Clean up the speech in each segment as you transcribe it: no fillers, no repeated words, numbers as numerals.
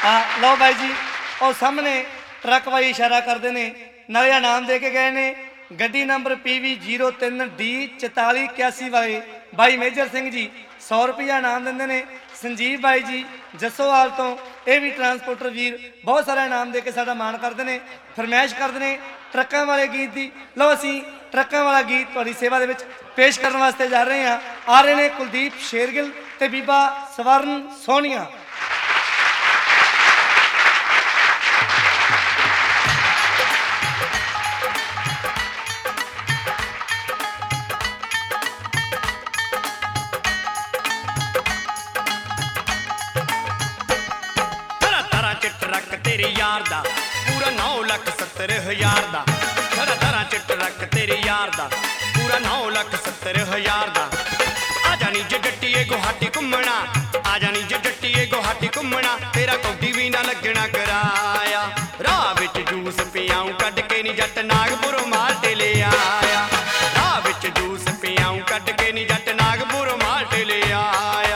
ਲਓ ਬਾਈ ਜੀ, ਉਹ ਸਾਹਮਣੇ ਟਰੱਕ ਵਾਲੀ ਇਸ਼ਾਰਾ ਕਰਦੇ ਨੇ, ਨਾਲੇ ਇਨਾਮ ਦੇ ਕੇ ਗਏ ਨੇ। ਗੱਡੀ ਨੰਬਰ PV 03D 4481 ਵਾਲੇ ਬਾਈ ਮੇਜਰ ਸਿੰਘ ਜੀ 100 ਰੁਪਇਆ ਇਨਾਮ ਦਿੰਦੇ ਨੇ। ਸੰਜੀਵ ਬਾਈ ਜੀ ਜੱਸੋਵਾਲ ਤੋਂ, ਇਹ ਵੀ ਟਰਾਂਸਪੋਰਟਰ ਵੀਰ, ਬਹੁਤ ਸਾਰਾ ਇਨਾਮ ਦੇ ਕੇ ਸਾਡਾ ਮਾਣ ਕਰਦੇ ਨੇ। ਫਰਮਾਇਸ਼ ਕਰਦੇ ਨੇ ਟਰੱਕਾਂ ਵਾਲੇ ਗੀਤ ਦੀ। ਲਓ ਅਸੀਂ ਟਰੱਕਾਂ ਵਾਲਾ ਗੀਤ ਤੁਹਾਡੀ ਸੇਵਾ ਦੇ ਵਿੱਚ ਪੇਸ਼ ਕਰਨ ਵਾਸਤੇ ਜਾ ਰਹੇ ਹਾਂ। ਆ ਰਹੇ ਨੇ ਕੁਲਦੀਪ ਸ਼ੇਰਗਿੱਲ ਤੇ ਬੀਬਾ ਸਵਰਨ ਸੋਨੀਆ। तेरे यार दा पूरा 9,70,000 दा, धरा धरा च ट्रक तेरे यार दा पूरा 9,70,000 दा। आ जानी जे जट्टीए गुहाटी घुमना, आ जानी जे जट्टीए गुहाटी घुमना, तेरा कौडी भी ना लगना कराया। राह विच जूस पियाऊं कड के नी जट नागपुरों माल्टे ले आया, राह विच जूस पियाऊं कड के नी जट नागपुरों माल्टे ले आया।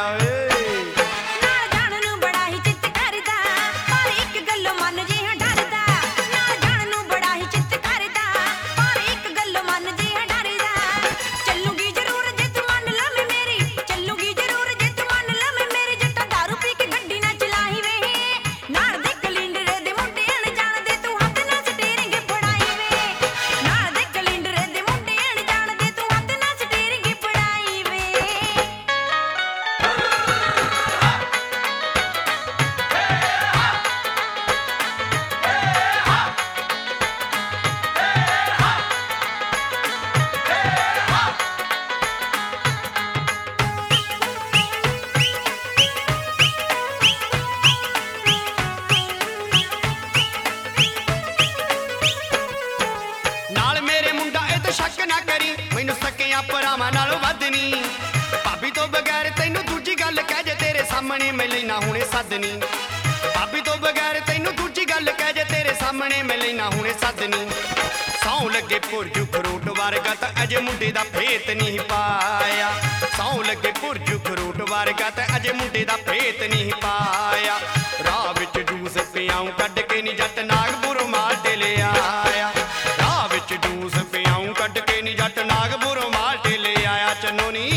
शक ना करी मैनू सकिया भरावां नालों वध नी, भाभी तो बगैर तैनू दूजी गल कह जे तेरे सामने मैं लेना हुणे सदनी, भाभी तो बगैर तैनू दूजी गल कह जे तेरे सामने मैं लेना हुणे सदनी। सौ लगे भुरजू खरोट वर्गा तां अजे मुंडे दा भेत नहीं पाया, सौ लगे भुरजू खरोट वर्गा तां अजे मुंडे दा भेत नहीं पाया। राह विच जूस पियाऊं कड के नी जट नागपुरों माल्टे ले आया, राह विच जूस पियाऊं कड के नी जट नागपुरों माल्टे ले आया। चन्नो नी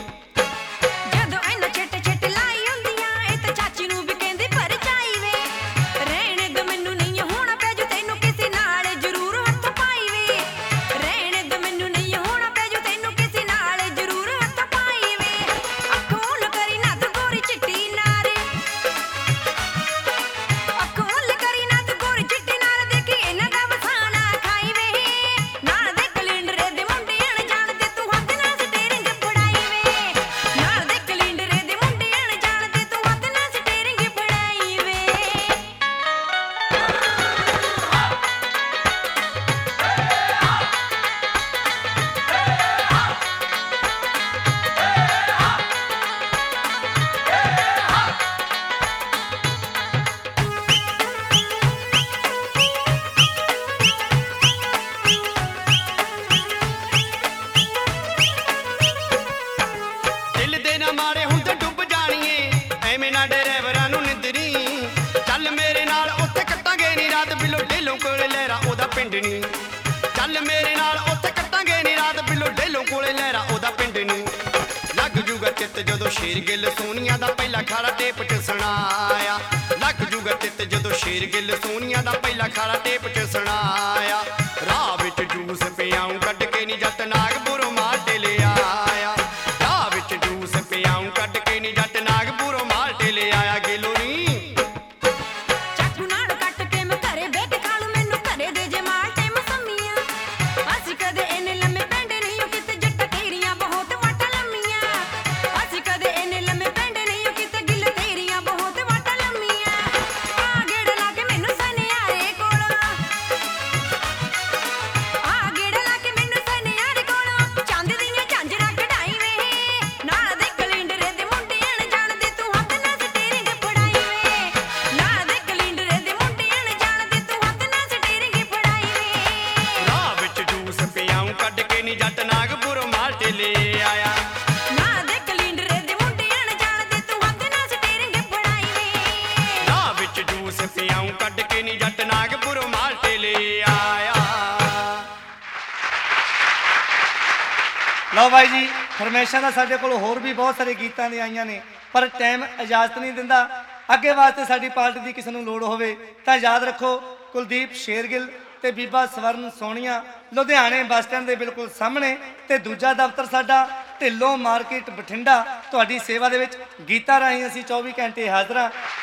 चल मेरे नाल उत्थे कट्टांगे नी रात बिलो ढेलों कोले लहरा ओदा पिंड नी। लग जूगा चित जदों शेरगिल सोनिया दा पहला खाड़ा टेप च सुनाया, लग जूगा चित जदों शेरगिल सोनिया दा पहला खाड़ा टेप च सुनाया। राह विच जूस पियाऊं कड के नी जट नागपुरों माल्टे ले आया, राह विच जूस पियाऊं कड के नी जट नागपुरों माल्टे ले आया। गेलो नी ਲਓ ਬਾਈ ਜੀ, ਫਰਮੈਸ਼ਾਂ ਦਾ ਸਾਡੇ ਕੋਲ ਹੋਰ ਵੀ ਬਹੁਤ ਸਾਰੇ ਗੀਤਾਂ ਦੀਆਂ ਆਈਆਂ ਨੇ, ਪਰ ਟਾਈਮ ਇਜਾਜ਼ਤ ਨਹੀਂ ਦਿੰਦਾ। ਅੱਗੇ ਵਾਸਤੇ ਸਾਡੀ ਪਾਰਟੀ ਦੀ ਕਿਸੇ ਨੂੰ ਲੋੜ ਹੋਵੇ ਤਾਂ ਯਾਦ ਰੱਖੋ, ਕੁਲਦੀਪ ਸ਼ੇਰਗਿੱਲ ਤੇ ਬੀਬਾ ਸਵਰਨ ਸੋਨੀਆ, ਲੁਧਿਆਣੇ ਬੱਸ ਸਟੈਂਡ ਦੇ ਬਿਲਕੁਲ ਸਾਹਮਣੇ, ਤੇ ਦੂਜਾ ਦਫ਼ਤਰ ਸਾਡਾ ਢਿੱਲੋਂ ਮਾਰਕੀਟ ਬਠਿੰਡਾ। ਤੁਹਾਡੀ ਸੇਵਾ ਦੇ ਵਿੱਚ ਗੀਤਾਂ ਰਾਹੀਂ ਅਸੀਂ 24 ਘੰਟੇ ਹਾਜ਼ਰ ਹਾਂ।